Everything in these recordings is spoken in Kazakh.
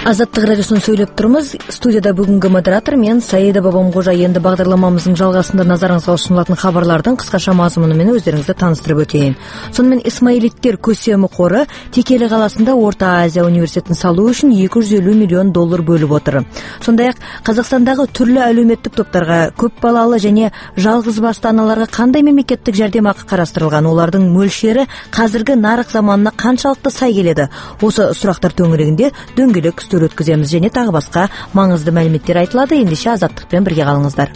Азаттык радиосунан сөйлөп турмуз. Студияда бүгүнкү модератор мен Саида Бабамкожа. Енді бағдарламамыздың жалғасында назарыңызга ұсынылатын хабарлардын кыскача мазмуну менен өздөрүңүздү тааныстырып өтөйүн. Сонымен Исмаилиттер көсемі қоры Текелі қаласында Орта Азия университетин салуу үчүн $250 миллион бөлүп отыр. Сондай-ак Казакстандагы түрлүү әлеуметтик топтарга, көп балалы және жалгыз басты аналарга кандай мемлекеттик жардам акы карастырылган, олардын мөлшери казыркы нарык заманына канчалыкты сай келеди? Осы сурактар төңүрөгүндө дөңгөлөк өткіземіз және тағы басқа маңызды мәліметтер айтылады. Ендеше азаттықпен бірге қалыңыздар.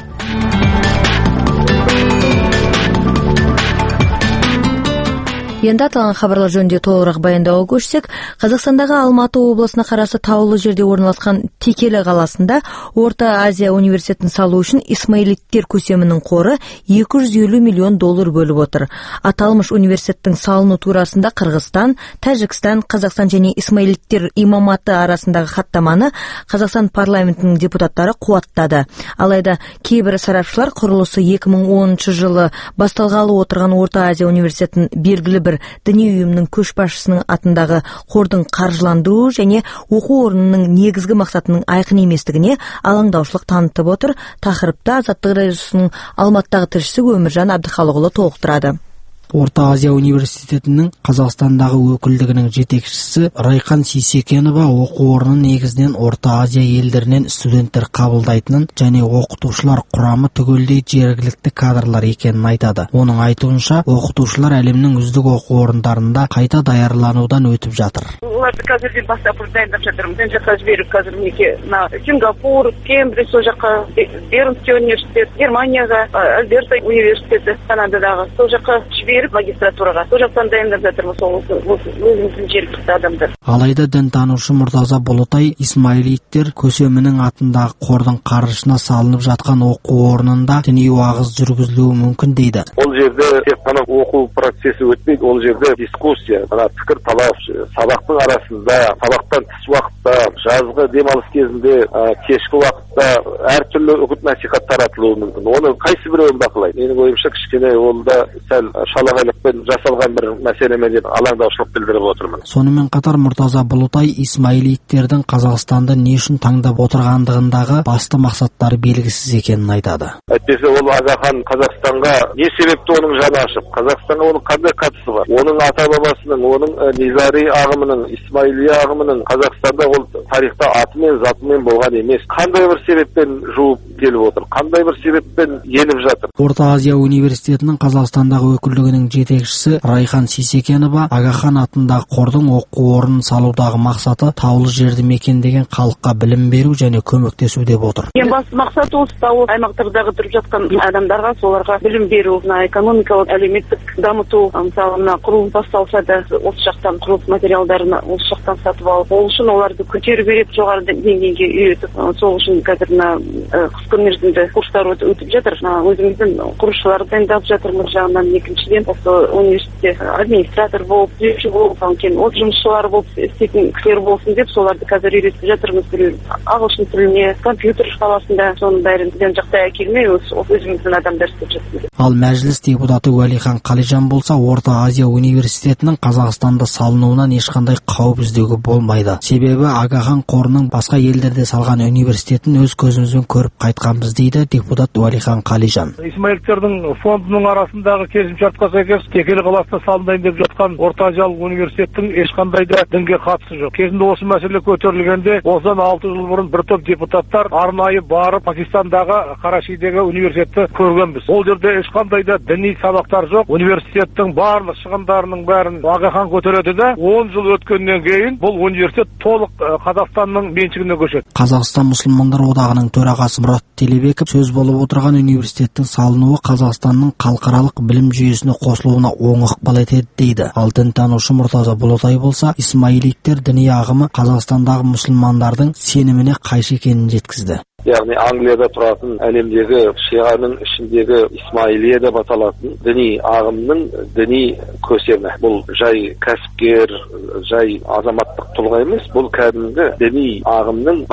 Енді аталған хабарлар жөнінде толығырақ баяндауға көшсек, Қазақстандағы Алматы облысына қарасы таулы жерде орналасқан Текелі қаласында Орта Азия университетін салу үшін Исмаилиттер көсемінің қоры $250 миллион бөліп отыр. Аталмыш университеттің салыну турасында Қырғызстан, Тәжікстан, Қазақстан және Исмаилиттер имаматы арасындағы хаттаманы Қазақстан парламентінің депутаттары қуаттады. Алайда кейбір сарапшылар құрылысы 2010 жылы басталғалы отырған Орта Азия университетін белгілі бір діни ұйымның көшбасшысының атындағы қордың қаржыландыру және оқу орнының негізгі мақсатының айқын еместігіне алаңдаушылық танытып отыр. Тақырыпта Азаттық радиосының Алматыдағы тілшісі Өміржан Абдыхалықұлы толықтырады. Орта Азия университетінің Қазақстандағы өкілдігінің жетекшісі Райхан Сейсекенова оқу орнын негізінен Орта Азия елдерінен студенттер қабылдайтынын және оқытушылар құрамы түгелдей жергілікті кадрлар екенін айтады. Оның айтуынша, оқытушылар әлемнің үздік оқу орындарында қайта даярланудан өтіп жатыр. Оларды қазірден бастап дайындап жатырмыз. Мен жаққа жіберіп қазір неге Сингапур, Кембридж, сол жаққа Бернский университет, Германияға, Альберта университеті, Канададағы сол жаққа жіберіп магистратураға. Сол жақтан дайындап жатырмыз өзіміздің жергілікті адамдар. Алайда дінтанушы Мұртаза Болотай Исмаилиттер көсемінің атындағы қордың қаржысына салынып жатқан оқу орнында діни уағыз жүргізілуі мүмкін дейді. Ол жерде тек қана оқу процесі өтпейді, ол жерде дискуссия, пікір талас, сабақтың арасында, сабақтан тыс уақытта, жазғы демалыс кезінде, кешкі уақытта әртүрлі үгіт насихат таратылуы мүмкін. Оны қайсы біреуін бақылайды? Менің ойымша кішкене ол да сәл шалағайлықпен жасалған бір мәселеме деп алаңдаушылық білдіріп отырмын. Сонымен қатар Мұртаза Болотай Исмаилиттердің Қазақстанды не үшін таңдап отырғандығындағы басты мақсаттары белгісіз екенін айтады. Әйтпесе ол Ағахан Қазақстанға не себепті оның жаны ашып, Қазақстанға оның қандай қатысы бар? Оның ата-бабасының, оның Низари ағымының, Исмаилия ағымының Қазақстанда ол тарихта атымен, затымен болған емес. Қандай бір себеппен жуып келіп отыр? Қандай бір себеппен еніп жатыр? Орта Азия университетінің Қазақстандағы өкілдігінің жетекшісі Райхан Сейсекенова Ағахан атындағы қордың оқу орнын салудағы мақсаты таулы жерді мекендеген халыққа білім беру және көмектесу деп отыр. Ең басты мақсат осы таулы аймақтардағы тұрып жатқан адамдарға, соларға білім беру, экономикалық, әлеуметтік дамыту, мысалы құрылыс басталса да осы жақтан құрылыс материалдарын осы жақтан сатып алып, ол үшін оларды көтеру керек, жоғары деңгейге үйретіп, сол үшін қазір қысқы мерзімді курстар өтіп жатыр. Өзіміздің құрылысшыларды дайындап жатырмыз жағынан. Екіншіден осы университетте администратор болып, түзетуші болып, от жұмысшылар болып істейтін кісілер болсын деп соларды қазір үйретіп жатырмыз. Ағылшын тіліне, компьютер саласында соның бәрін жақтай әкелмей өзіміздің адамдар істеп жатырмыз. Ал мәжіліс депутаты Уәлихан Қалижан болса, Орта Азия университетінің Қазақстанда салынуынан ешқандай қауіп іздеуге болмайды. Себебі Ағахан қорының басқа елдерде салған университетін өз көзімізбен көріп қайтқанбыз дейді депутат Уәлихан Қалижан. Исмаилиттердің фондының арасындағы келісімшартқа сәйкес Текелі қаласында салынайын деп жатқан Орта Азиялық университеттің ешқандай да дінге қатысы жоқ. Кезінде осы мәселе көтерілгенде, осыдан 6 жыл бұрын бір топ депутаттар арнайы барып Пакистандағы Карашидегі университетті көргенбіз. Ол жерде ешқандай да діни сабақтар жоқ. Университеттің барлық шығындарының бәрін Ағахан көтереді де 10 жыл өткеннен кейін бұл университет толық Қазақстанның меншігіне көшеді. Қазақстан мұсылмандар одағының төрағасы Мұрат Телебеков сөз болып отырған университеттің салынуы Қазақстанның халықаралық білім жүйесіне қосылуына оң ықпал етеді дейді. Ал дінтанушы Мұртаза Болотай болса, Исмаилиттер діни ағымы Қазақстандағы мұсылмандардың сеніміне қайшы екенін жеткізді. Яғни Англияда тұратын әлемдегі шиғаның ішіндегі Исмаилия деп аталатын діни ағымның діни көсемі. Бұл жай кәсіпкер, жай азаматтық тұлға емес, бұл кәдімгі діни ағымның бас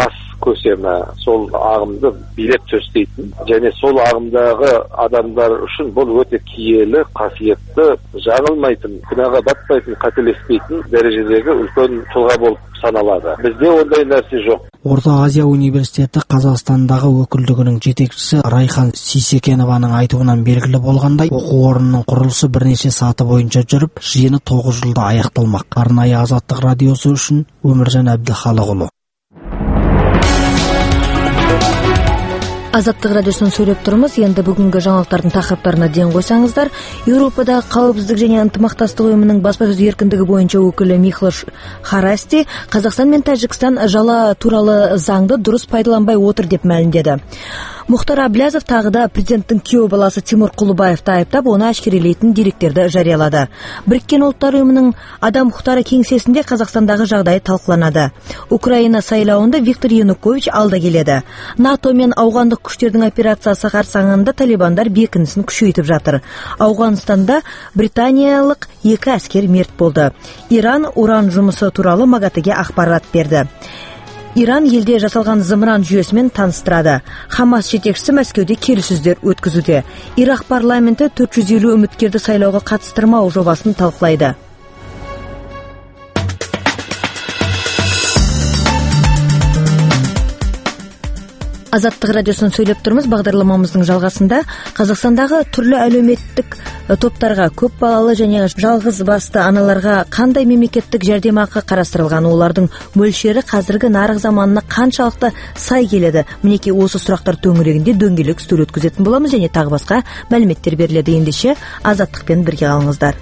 көсемі, сол ағымды билеп төстейтін және сол ағымдағы адамдар үшін бұл өте киелі, қасиетті, жаңылмайтын, күнәға батпайтын, қателеспейтін дәрежедегі үлкен тұлға болып саналады. Бізде ондай нәрсе жоқ. Орта Азия университеті Қазақстандағы өкілдігінің жетекшісі Райхан Сейсекенованың айтуынан белгілі болғандай, оқу орнының құрылысы бірнеше саты бойынша жүріп, жиыны 9 жылда аяқталмақ. Арнайы Азаттық радиосы үшін Өміржан Әбдіхалықұлы. Азаттық радиосын сөйлеп тұрмыз. Енді бүгінгі жаңалықтардың тақырыптарына ден қойсаңыздар, Еуропада қауіпсіздік және ынтымақтастық ұйымының баспасөз еркіндігі бойынша өкілі Михлош Харасти Қазақстан мен Тәжікстан жала туралы заңды дұрыс пайдаланбай отыр деп мәлімдеді. Мұхтар Әблязов тағы да президенттің күйеу баласы Тимур Құлыбаевты айыптап, оны әшкерелейтін деректерді жариялады. Біріккен ұлттар ұйымының адам құқықтары кеңсесінде Қазақстандағы жағдай талқыланады. Украина сайлауында Виктор Янукович алда келеді. НАТО мен ауғандық күштердің операциясы қарсаңында талибандар бекінісін күшейтіп жатыр. Ауғанстанда британиялық 2 әскер мерт болды. Иран уран жұмысы туралы МАГАТЭге ақпарат берді. Иран елде жасалған зымыран жүйесімен таныстырады. Хамас жетекшісі Мәскеуде келіссөздер өткізуде. Ирак парламенті 450 үміткерді сайлауға қатыстырмау жобасын талқылайды. Азаттық радиосын сөйлеп тұрмыз. Бағдарламамыздың жалғасында Қазақстандағы түрлі әлеуметтік топтарға, көп балалы және жалғыз басты аналарға қандай мемлекеттік жәрдемақы қарастырылған, олардың мөлшері қазіргі нарық заманына қаншалықты сай келеді? Мінекей осы сұрақтар төңірегінде дөңгелек үстел өткізетін боламыз және тағы басқа мәліметтер беріледі. Ендеше Азаттықпен бірге қалыңыздар.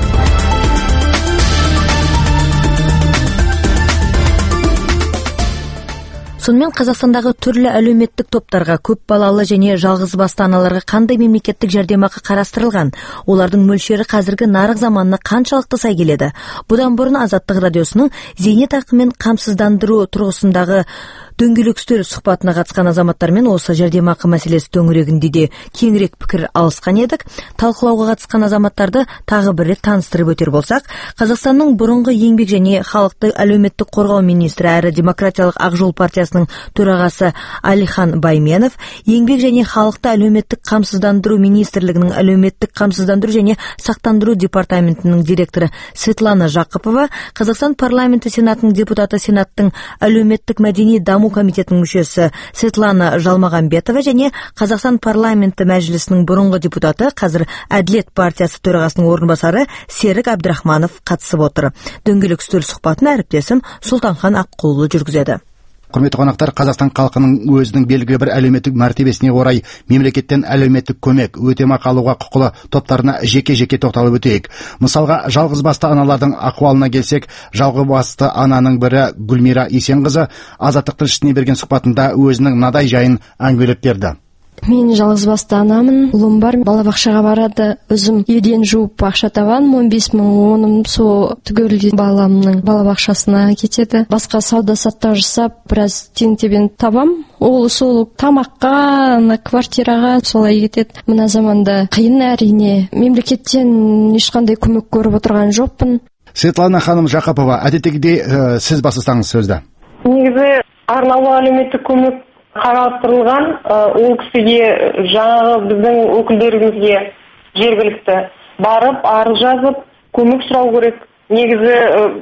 Сонымен Қазақстандағы түрлі әлеуметтік топтарға, көп балалы және жалғыз басты аналарға қандай мемлекеттік жәрдемақы қарастырылған? Олардың мөлшері қазіргі нарық заманына қаншалықты сай келеді? Бұдан бұрын Азаттық радиосының зейнетақымен қамсыздандыру тұрғысындағы дөңгелек үстел сұхбатына қатысқан азаматтармен осы жәрдемақы мәселесі төңірегінде де кеңірек пікір алысқан едік. Талқылауға қатысқан азаматтарды тағы бір рет таныстырып өтер болсақ, Қазақстанның бұрынғы еңбек және халықты әлеуметтік қорғау министрі әрі Демократиялық Ақ жол партиясының төрағасы Алихан Байменов, еңбек және халықты әлеуметтік қамсыздандыру министрлігінің әлеуметтік қамсыздандыру және сақтандыру департаментінің директоры Светлана Жақыпова, Қазақстан парламенті сенатының депутаты, сенаттың әлеуметтік мәдени даму комитетінің мүшесі Светлана Жалмағанбетова және Қазақстан парламенті мәжілісінің бұрынғы депутаты, қазір Әділет партиясы төрағасының орынбасары Серік Әбдірахманов қатысып отыр. Дөңгелек үстел сұхбатын әріптесім Сұлтанхан Аққұлы жүргізеді. Құрметті қонақтар, Қазақстан халқының өзінің белгілі бір әлеуметтік мәртебесіне орай мемлекеттен әлеуметтік көмек, өтемақы алуға құқылы топтарына жеке-жеке тоқталып өтейік. Мысалға, жалғыз басты аналардың ахуалына келсек, жалғыз басты ананың бірі Гүлмира Есенқызы Азаттық тілшісіне берген сұхбатында өзінің мынадай жайын әңгімелеп берді. Мен жалғыз басты анамын, ұлым бар, балабақшаға барады, өзім үйден жуып ақша табам, 15 мың, оным со түгел баламның балабақшасына кетеді. Басқа сауда-саттық жасап, біраз тең-тебен табам. Ол сол тамаққа, квартираға солай кетеді. Мына заманда қиын әрине. Мемлекеттен ешқандай көмек көріп отырған жоқпын. Светлана ханым Жақыпова, әдеттегідей сіз бастасаңыз сөзді. Негізі арнаулы әлеуметтік көмек қарастырылған, ол кісіге жаңағы біздің өкілдерімізге жергілікті барып, арыз жазып, көмек сұрау керек. Негізі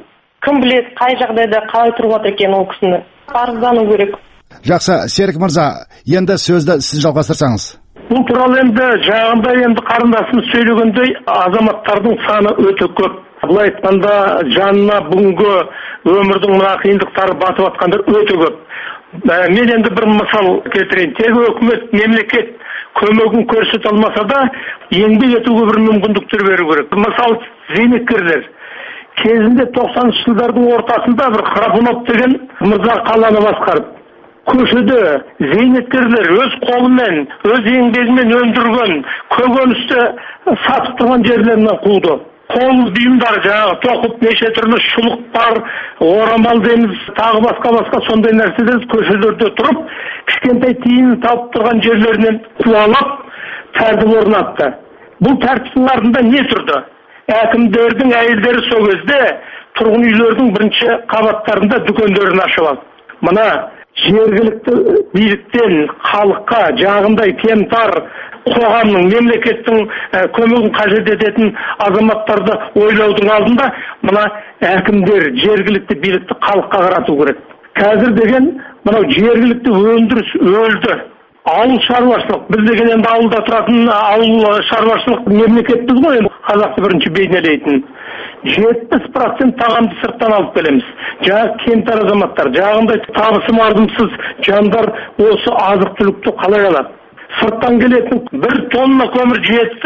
кім біледі, қай жағдайда қалай тұрып жатыр екен ол кісіні. Арыздану керек. Жақсы, Серік мырза, енді сөзді сіз жалғастырсаңыз. Бұл туралы енді жаңағында енді қарындасымыз сөйлегендей азаматтардың саны өте көп. Былай айтқанда жанына бүгінгі өмірдің мына қиындықтары батып жатқандар өте көп. Мен енді бір мысал келтірейін. Тек өкімет, мемлекет көмегін көрсете алмаса да, еңбек етуге бір мүмкіндіктер беру керек. Мысал, зейнеткерлер. Кезінде 90-шы жылдардың ортасында бір Храпунов деген мырза қаланы басқарып, көшеде зейнеткерлер өз қолымен, өз еңбегімен өндірген көкөністі сатып тұрған жерлерінен қуды. Қол бұйымдар, жаңағы тоқып, неше түрлі шұлық бар, орамал дейміз, тағы басқа сондай нәрседен көшелерде тұрып, кішкентай тиын тауып тұрған жерлерінен қуалап, тәртіп орнатты. Бұл тәртіптің артында не тұрды? Әкімдердің әйелдері сол кезде тұрғын үйлердің бірінші қабаттарында дүкендерін ашып алды. Мына жергілікті биліктен халыққа жағымдай кемтар қоғамның, мемлекеттің көмегін қажет ететін азаматтарды ойлаудың алдында мына әкімдер жергілікті билікті халыққа қарату керек. Қазір деген мынау жергілікті өндіріс өлді. Ауыл шаруашылық, біз деген енді ауылда тұратын ауыл шаруашылық мемлекетпіз ғой, қазақты бірінші бейнелейтін. 70% тағамды сырттан алып келеміз. Жаңағы кемтар азаматтар, жағындай табысы мардымсыз жандар осы азық-түлікті қалай алады? Сырттан келетін 1 тонна көмір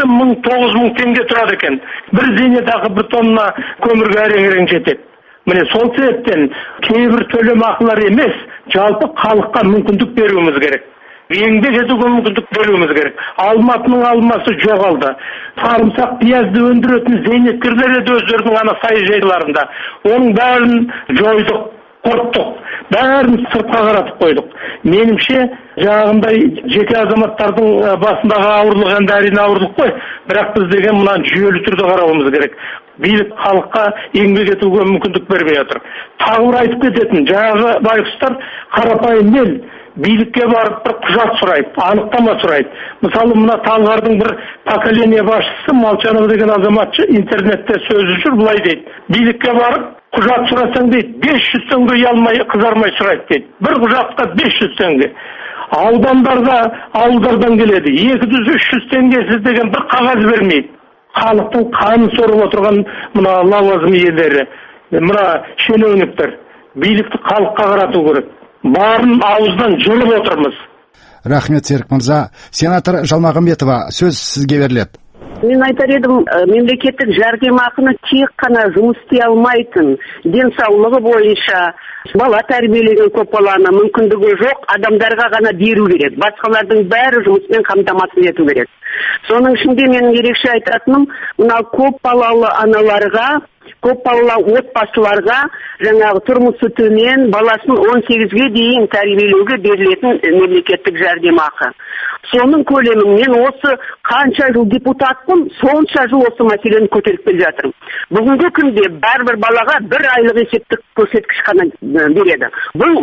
7-9 теңге тұрады екен. Бір зейнетақы 1 тонна көмірге әрең жетеді. Міне сол себептен кейбір төлем ақылар емес, жалпы халыққа мүмкіндік беруіміз керек. Еңбек етуге мүмкіндік беруіміз керек. Алматының алмасы жоғалды. Сарымсақ, пиязды өндіретін зейнеткерлер еді өздерінің ана саяжайларында. Оның бәрін жойдық, құрттық. Бәрін сыртқа қаратып қойдық. Меніңше, жағындай жеке азаматтардың басындағы ауырлық енді әрине ауырлық қой. Бірақ біз деген мұнан жүйелі түрде қарауымыз керек. Билік халыққа еңбек етуге мүмкіндік бермей отыр. Тағы бір айтып кететін, жаңағы байқұстар қарапайым ел билікке барып бір құжат сұрайды, анықтама сұрайды. Мысалы, мына Талғардың бір поколение басшысы Молчанов деген азаматшы интернетте сөзі жүр, былай дейді. Билікке барып құжат сұрасаң дейді, 500 теңге ұялмай, қызармай сұрайды дейді. Бір құжатқа 500 теңге. Аудандарға, ауылдардан келеді. 200-300 теңгесіз деген бір қағаз бермейді. Халықтың қанын сорып отырған мына лауазым иелері, мына шенеуніктер, билікті халыққа қарату керек. Барын ауыздан жұлып отырмыз. Рахмет, Серік мырза. Сенатор Жалмағанбетова, сөз сізге беріледі. Мен айтар едім, мемлекеттік жәрдемақыны тек қана жұмыс істей алмайтын, денсаулығы бойынша бала тәрбиелеген көпбалалы мүмкіндігі жоқ адамдарға ғана беру керек. Басқалардың бәрі жұмыспен қамтамасыз ету керек. Соның ішінде менің ерекше айтатыным, мынау көпбалалы аналарға, көпбалалы отбасыларға жаңағы тұрмысы төмен баласын 18-ге дейін тәрбиелеуге берілетін мемлекеттік жәрдемақы. Соның көлемін мен осы қанша жыл депутатпын, сонша жыл осы мәселені көтеріп келе жатырмын. Бүгінгі күнде бәрбір балаға 1 айлық есептік көрсеткіш қана береді. Бұл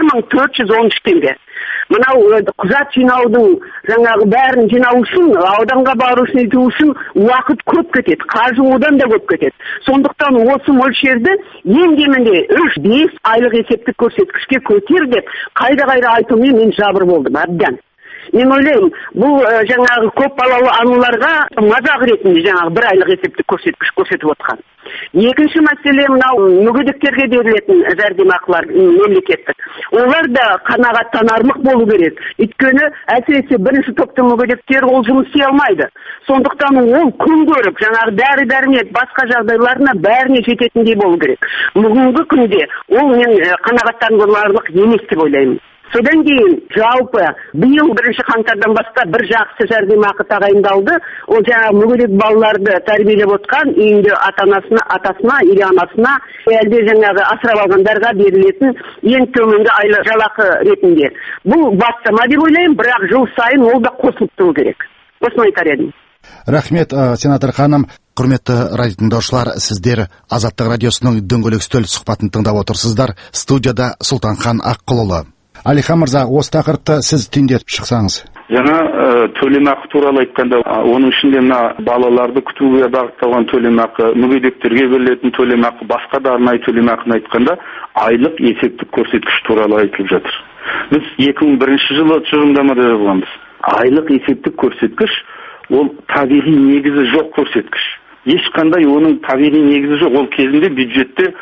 1413 теңге. Мынау құжат жинаудың жаңағы бәрін жинау үшін, ауданға бару үшін, ету үшін уақыт көп кетеді, қаржы одан да көп кетеді. Сондықтан осы мөлшерді ең кемінде 3-5 айлық есептік көрсеткішке көтер деп қайда айтумен мен жабыр болдым әбден. Мен ойлаймын, бұл жаңағы көп балалы аналарға мазақ ретінде жаңағы 1 айлық есептік көрсеткіш көрсетіп отқан. Екінші мәселе мынау мүгедектерге берілетін жәрдемақылар мемлекеттік. Олар да қанағаттанарлық болу керек. Өйткені әсіресе бірінші топтың мүгедектері ол жұмыс істей алмайды. Сондықтан ол күн көріп, жаңағы дәрі-дәрмек басқа жағдайларына бәріне жететіндей болу керек. Бүгінгі күнде ол мен қанағаттанарлық емес деп ойлаймын. Содан кейін жалпы биыл 1 қаңтардан бастап бір жақсы жәрдемақы тағайындалды. Ол жаңағы мүгедек балаларды тәрбиелеп отқан үйінде атасына или анасына, әлде жаңағы асырап алғандарға берілетін ең төменгі айлық жалақы ретінде. Бұл бастама деп ойлаймын, бірақ жыл сайын ол да қосылып тұру керек. Осыны айтар едім. Рахмет, сенатор ханым. Құрметті радио тыңдаушылар, сіздер Азаттық радиосының дөңгелек үстел сұхбатын тыңдап отырсыздар. Студияда Сұлтанхан Аққұлұлы. Алихан мырза, осы тақырыпты сіз түйіндеп шықсаңыз. Жаңа төлемақы туралы айтқанда, оның ішінде мына балаларды күтуге бағытталған төлемақы, мүгедектерге берілетін төлемақы, басқа да арнайы төлемақыны айтқанда, айлық есептік көрсеткіш туралы айтылып жатыр. Біз 2001 жылы тұжырымдамада жазғанбыз. Айлық есептік көрсеткіш ол табиғи негізі жоқ көрсеткіш. Ешқандай оның табиғи негізі жоқ. Ол кезінде бюджетте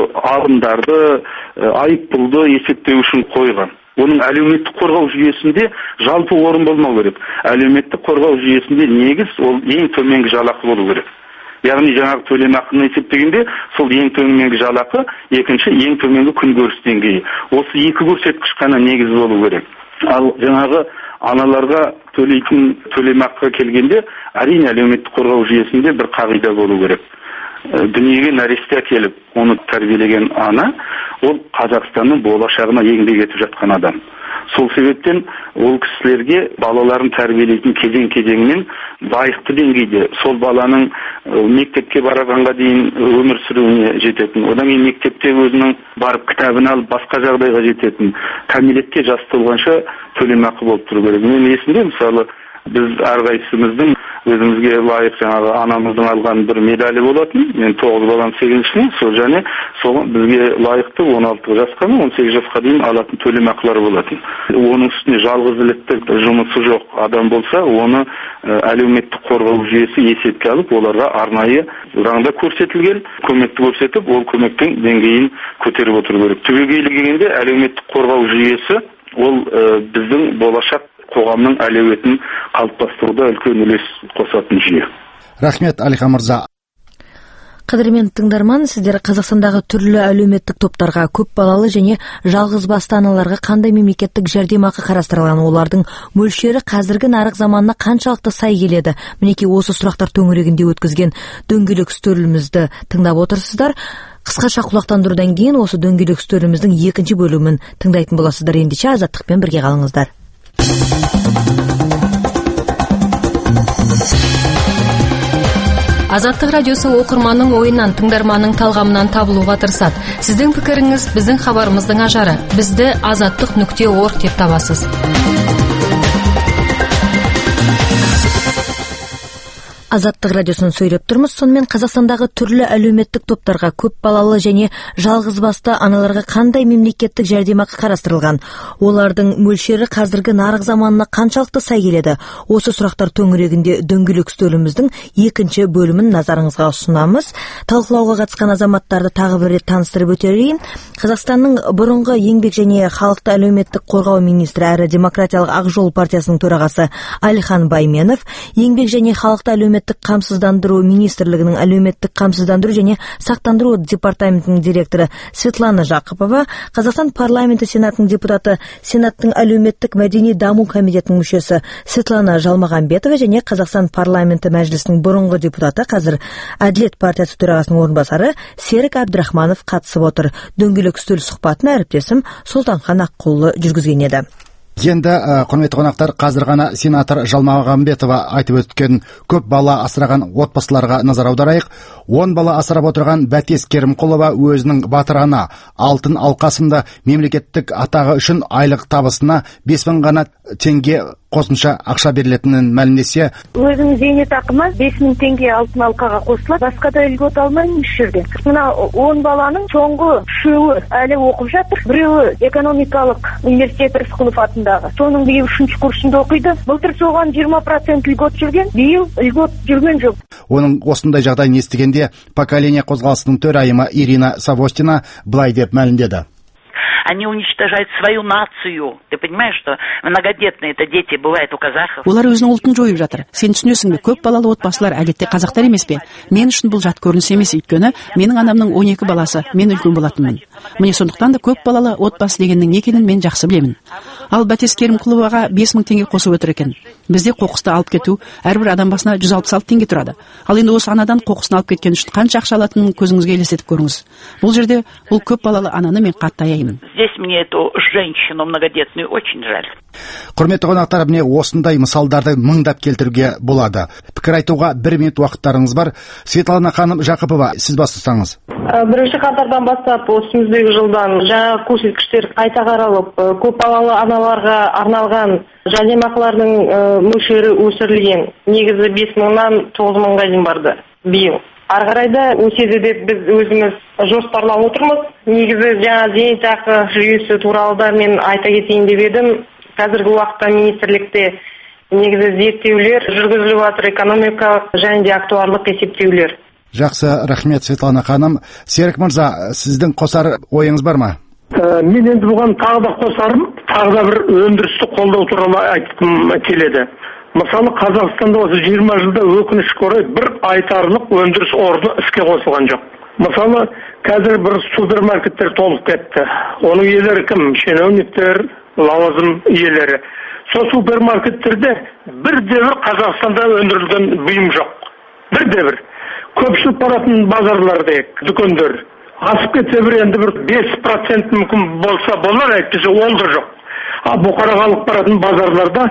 алымдарды, айыппұлды есептеу үшін қойған. Оның әлеуметтік қорғау жүйесінде жалпы орын болмау керек. Әлеуметтік қорғау жүйесінде негіз ол ең төменгі жалақы болу керек. Яғни жаңағы төлемақыны есептегенде сол ең төменгі жалақы, екінші ең төменгі күнкөріс деңгейі. Осы екі көрсеткіш қана негіз болу керек. Ал жаңағы аналарға төлейтін төлемақыға келгенде, әрине әлеуметтік қорғау жүйесінде бір қағида болу керек. дүниеге нәресте әкеліп, оны тәрбиелеген ана, ол Қазақстанның болашағына еңбек етіп жатқан адам. Сол себептен ол кісілерге балаларын тәрбиелейтін кезең-кезеңмен лайықты деңгейде сол баланың мектепке барғанға дейін өмір сүруіне жететін, одан кейін мектепте өзінің барып кітабын алып басқа жағдайға жететін, кәмелетке жас толғанша төлемақы болып тұру керек. Мен есімде, мысалы, біз әрқайсымыздың өзімізге лайық жаңағы анамыздың алған бір медалі болатын. Мен 9 балам 8-ші, сол және сол бізге лайықты 16 жасқа, 18 жасқа дейін алатын төлемақылары болатын. Оның үстіне жалғызілікті жұмысы жоқ адам болса, оны әлеуметтік қорғау жүйесі есепке алып, оларға арнайы заңда көрсетілген көмекті көрсетіп, ол көмектің деңгейін көтеріп отыру керек. Түбегейлі келгенде әлеуметтік қорғау жүйесі ол біздің болашақ қоғамның әлеуетін қалыптастыруда үлкен үлес қосатын жүйе. Рахмет, Алихан мырза. Қадірмен тыңдарман, сіздер Қазақстандағы түрлі әлеуметтік топтарға, көп балалы және жалғыз басты аналарға қандай мемлекеттік жәрдемақы қарастырылған, олардың мөлшері қазіргі нарық заманына қаншалықты сай келеді? Мінекей осы сұрақтар төңірегінде өткізген дөңгелек үстелімізді тыңдап отырсыздар. Қысқаша құлақтандырудан кейін осы дөңгелек үстеліміздің екінші бөлімін тыңдайтын боласыздар. Ендеше Азаттықпен бірге қалыңыздар. Азаттық радиосы оқырманның ойынан, тыңдарманның талғамынан табылуға тырысады. Сіздің пікіріңіз біздің хабарымыздың ажары. Бізді azаттық.org деп табасыз. Азаттық радиосын сөйлеп тұрмыз. Сонымен Қазақстандағы түрлі әлеуметтік топтарға, көп балалы және жалғыз басты аналарға қандай мемлекеттік жәрдемақы қарастырылған? Олардың мөлшері қазіргі нарық заманына қаншалықты сай келеді? Осы сұрақтар төңірегінде дөңгелек үстеліміздің екінші бөлімін назарыңызға ұсынамыз. Талқылауға қатысқан азаматтарды тағы бір рет таныстырып өтейін. Қазақстанның бұрынғы еңбек және халықты әлеуметтік қорғау министрі әрі Демократиялық Ақ жол партиясының төрағасы Алихан Байменов, еңбек және халықты әлеуметтік қамсыздандыру министрлігінің әлеуметтік қамсыздандыру және сақтандыру департаментінің директоры Светлана Жақыпова, Қазақстан парламенті сенатының депутаты, Сенаттың әлеуметтік мәдени даму комитетінің мүшесі Светлана Жалмағанбетова және Қазақстан парламенті мәжілісінің бұрынғы депутаты, қазір Әділет партиясы төрағасының орынбасары Серік Әбдірахманов қатысып отыр. Дөңгелек үстел сұхбатын әріптесім Сұлтанхан Аққұлы жүргізген еді. Енді, құрметті қонақтар, қазір ғана сенатор Жалмағанбетова айтып өткен көп бала асыраған отбасыларға назар аударайық. 10 бала асырап отырған Бәтес Керімқұлова өзінің батыр ана алтын алқасында мемлекеттік атағы үшін айлық табысына 5.000 ғана теңге қосымша ақша берілетінін мәлімдесе, өзінің зейнетақыма 5.000 теңге алтын алқаға қосылады. Басқа да үлгі алмаймын еш жерде. Мына 10 баланың соңғы 3-і әлі оқып жатыр. Біреуі экономикалық университет Рысқұлов атындағы. Соның биыл 3-ші курсында оқиды. Былтыр соған 20% үлгіт жүрген, биыл үлгіт жүрген жоқ. Оның осындай жағдайын естігенде поколение қозғалысының төрайымы Ирина Савостина былай деп мәлімдеді. Они уничтожают свою нацию. Ты понимаешь, что многодетные это дети бывают у казахов. Олар өзінің ұлтын жойып жатыр. Сен түсінесің бе, көп балалы отбасылар әдетте қазақтар емес пе? Мен үшін бұл жат көрініс емес, өйткені менің анамның 12 баласы, мен үлкен болатынмын. Міне сондықтан да көп балалы отбасы дегеннің не екенін мен жақсы білемін. Ал Бәтес Керімқұловаға 5.000 теңге қосып отыр екен. Бізде қоқысты алып кету әрбір адам басына 166 теңге тұрады. Ал енді осы анадан қоқысын алып кеткен үшін қанша ақша алатынын көзіңізге елестетіп көріңіз. Бұл жерде бұл көп балалы ананы мен қатты аяймын. Здесь мне эту женщину многодетную очень жаль. Құрметті қонақтар, міне осындай мысалдарды мыңдап келтіруге болады. Пікір айтуға 1 минут уақыттарыңыз бар. Светлана ханым Жақыпова, сіз бастасаңыз. 1 қаңтардан бастап үстіміздегі жылдан жаңа көрсеткіштер қайта қаралып, көп балалы аналарға арналған жәрдемақылардың мөлшері өсірілген. Негізі 5.000-нан 9.000-ға дейін барды биыл. Ары қарайда өседі деп біз өзіміз жоспарлап отырмыз. Негізі жаңа зейнетақы жүйесі туралы да мен айта кетейін деп едім. Қазіргі уақытта министрлікте негізі зерттеулер жүргізіліп жатыр, экономикалық және де актуарлық есептеулер. Жақсы, рахмет Светлана ханым. Серік мырза, сіздің қосар ойыңыз бар ма? Мен енді бұған тағы да қосарым, тағы да бір өндірісті қолдау туралы айтқым келеді. Мысалы, Қазақстанда осы 20 жылда өкінішке орай бір айтарлық өндіріс орны іске қосылған жоқ. Мысалы, қазір бір супермаркеттер толып кетті. Оның иелері кім? Шенеуніктер, лауазым иелері. Сол супермаркеттерде бірде-бір Қазақстанда өндірілген бұйым жоқ. Бірде-бір. көпшілік баратын базарлар дейік, дүкендер асып кетсе бір енді бір 5% мүмкін болса болар, әйтпесе ол да жоқ. Ал бұқаралық баратын базарларда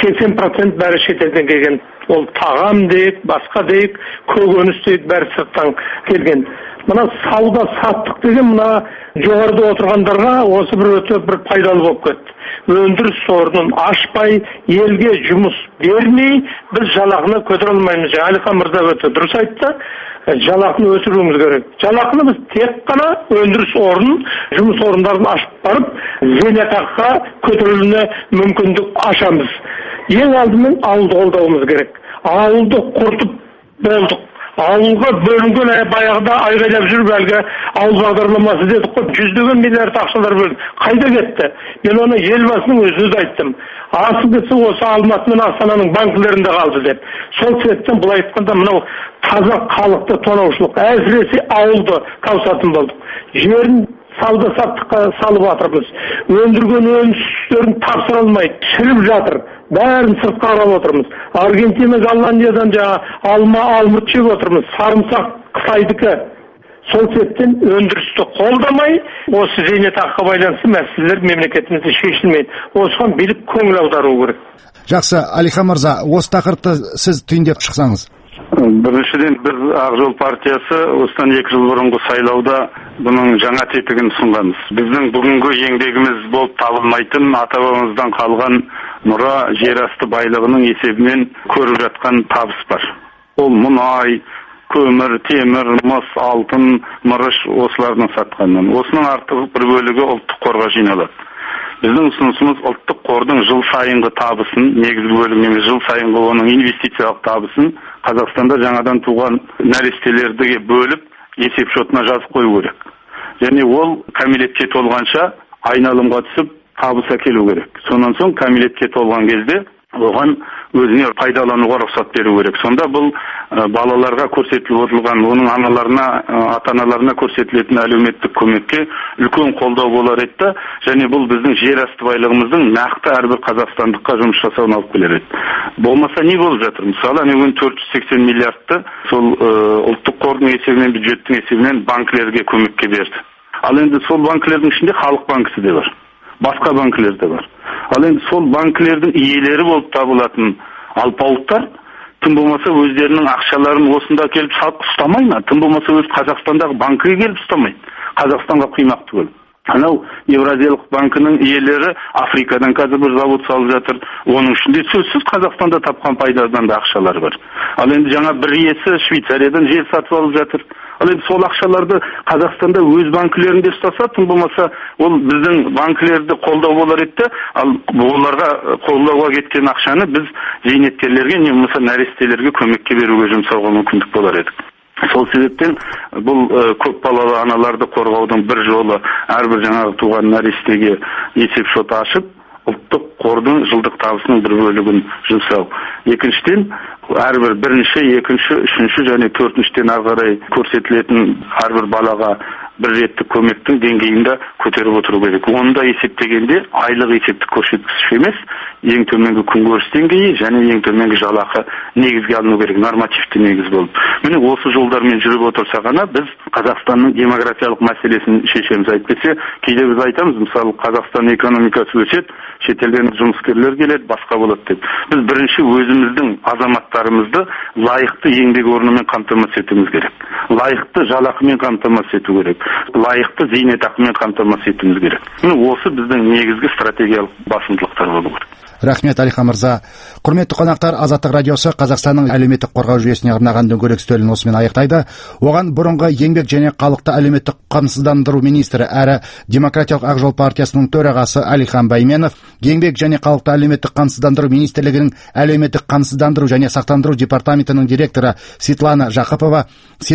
80% бәрі шетелден келген. Ол тағам дейік, басқа дейік, көкөніс дейік, бәрі сырттан келген. Мына сауда саттық деген мына жоғарыда отырғандарға осы бір өте бір пайдалы болып кетті. Өндіріс орнын ашпай, елге жұмыс бермей, біз жалақыны көтере алмаймыз. Әлихан мырза өте дұрыс айтты. Жалақыны өсіруіміз керек. Жалақыны біз тек қана өндіріс орнын, жұмыс орындарын ашып барып, зейнетақыға көтерілуіне мүмкіндік ашамыз. Ең алдымен ауылды қолдауымыз керек. Ауылды құртып болдық. Ауылға бөлінген баяғыда айғайлап жүріп әлгі ауыл бағдарламасы дедік қой, жүздеген миллиард ақшалар бөлінді. Қайда кетті? Мен оны елбасының өзіне де айттым. Асып кетсе осы Алматы мен Астананың банкілерінде қалды деп. Сол себептен былай айтқанда мынау таза халықты тонаушылық, әсіресе ауылды тауысатын болдық. Жерін сауда саттыққа салып жатырмыз. Өндірген өнімдерін тапсыра алмайды, шіріп жатыр. Бәрін сыртқа қарап отырмыз. Аргентина, Голландиядан алма, алмұрт жеп отырмыз. Сарымсақ Қытайдікі. Сол себептен өндірісті қолдамай, осы зейнетақыға байланысты мәселелер мемлекетімізде шешілмейді. Осыған билік көңіл аудару керек. Жақсы, Әлихан мырза, осы тақырыпты сіз түйіндеп шықсаңыз. Біріншіден біз Ақ Жол партиясы осыдан 2 жыл бұрынғы сайлауда бұның жаңа тетігін ұсынғанбыз. Біздің бүгінгі еңбегіміз болып табылмайтын ата-бабамыздан қалған мұра жер асты байлығының есебінен көріп жатқан табыс бар. Ол мұнай, көмір, темір, мыс, алтын, мырыш осылардың сатқанынан. Осының артық бір бөлігі ұлттық қорға жиналады. Біздің ұсынысымыз ұлттық қордың жыл сайынғы табысын, негізгі бөлігінен жыл сайынғы оның инвестициялық табысын Қазақстанда жаңадан туған нәрестелерді бөліп, есеп шотына жазып қою керек. Және ол кәмелетке толғанша айналымға түсіп, табыс әкелу керек. Сонан соң кәмелетке толған кезде оған өзіне пайдалануға рұқсат беру керек. Сонда бұл балаларға көрсетіліп отырған, оның аналарына, ата-аналарына көрсетілетін әлеуметтік көмекке үлкен қолдау болар еді. Және бұл біздің жер асты байлығымыздың нақты әрбір қазақстандыққа жұмыс жасауын алып келер еді. Болмаса не болып жатыр? Мысалы, 480 миллиардты сол ұлттық қордың есебінен, бюджеттің есебінен банкілерге көмекке берді. Ал енді сол банкілердің ішінде халық банкісі де бар. Басқа банкілер де бар. Ал енді сол банкілердің иелері болып табылатын алпауыттар тым болмаса өздерінің ақшаларын осында келіп ұстамай ма? Тым болмаса өз Қазақстандағы банкіге келіп ұстамайды. Қазақстанға құймақ түгел. Анау Евразиялық банкінің иелері Африкадан қазір бір завод салып жатыр. Оның ішінде сөзсіз Қазақстанда тапқан пайдадан да ақшалар бар. Ал енді жаңа бір иесі Швейцариядан жер сатып алып жатыр. Ал енді сол ақшаларды Қазақстанда өз банкілерінде ұстаса, тым болмаса ол біздің банкілерді қолдау болар еді. Ал оларға қолдауға кеткен ақшаны біз зейнеткерлерге, не болмаса нәрестелерге көмекке беруге жұмсауға мүмкіндік болар еді. Сол себептен бұл көпбалалы аналарды қорғаудың бір жолы әрбір жаңағы туған нәрестеге есеп шот ашып, ұлттық қордың жылдық табысының бір бөлігін жұмсау. Екіншіден, әрбір бірінші, екінші, үшінші және төртіншіден ары қарай көрсетілетін әрбір балаға бір реттік көмектің деңгейінде көтеріп отыру керек. Оны да есептегенде айлық есептік көрсеткіш емес, ең төменгі күнкөріс деңгейі және ең төменгі жалақы негізге алыну керек, нормативті негіз болып. Міне осы жолдармен жүріп отырса ғана біз Қазақстанның демографиялық мәселесін шешеміз. Әйтпесе, кейде біз айтамыз, мысалы Қазақстан экономикасы өседі, шетелден жұмыскерлер келеді, басқа болады деп. Біз бірінші өзіміздің азаматтарымызды лайықты еңбек орнымен қамтамасыз етуіміз керек. Лайықты жалақымен қамтамасыз ету керек. Лайықты зейнетақымен қамтамасыз етуіміз керек. Осы біздің негізгі стратегиялық басымдылықтар болу керек. Рахмет, Әлихан мырза. Құрметті қонақтар, Азаттық радиосы Қазақстанның әлеуметтік қорғау жүйесіне арнаған дөңгелек үстелін осымен аяқтайды. Оған бұрынғы еңбек және халықты әлеуметтік қамсыздандыру министрі әрі Демократиялық Ақ Жол партиясының төрағасы Әлихан Байменов, еңбек және халықты әлеуметтік қамсыздандыру министрлігінің әлеуметтік қамсыздандыру және сақтандыру департаментінің директоры Светлана Жақыпова,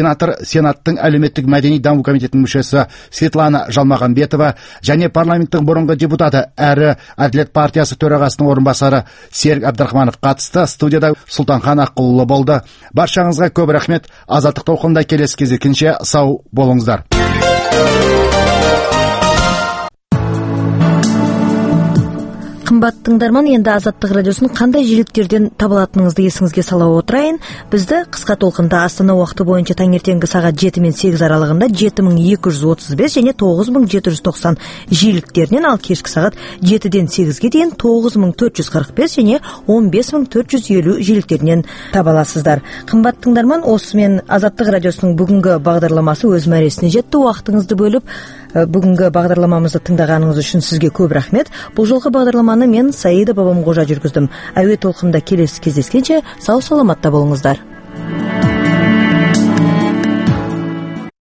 Сенаттың әлеуметтік мәдени даму комитетінің мүшесі Светлана Жалмағанбетова және парламенттің бұрынғы депутаты әрі Әділет партиясы төрағасының орынбасары Серік Әбдірахманов қатысты. Студияда Сұлтанхан Аққұлы болды. Баршаңызға көп рахмет. Азаттық толқында келесі кездескенше сау болыңыздар. Кымбат тыңдарман, енді Азаттық радиосын кандай жиіліктерден табылатыныңызды есіңізге сала отырайын. Бізді кыска толкунда Астана убакыты боюнча таңертеңги саат 7 мен 8 аралыгында 7235 және 9790 жиіліктерінен, ал кешки саат 7-ден 8-ге дейін 9445 және 15450 жиіліктерінен таба аласыздар. Кымбат тыңдарман, осымен Азаттық радиосунун бүгүнкү багдарламасы өз мәресине жетти. Убактыңызды бөлүп бүгүнкү багдарламамызды тыңдаганыңыз үчүн сизге көп рахмет. Бул жолку багдарламаны мен Саида Бабамкожа жүргүздүм. Әуе толкунда келесі кездескенче сау саламатта болуңуздар.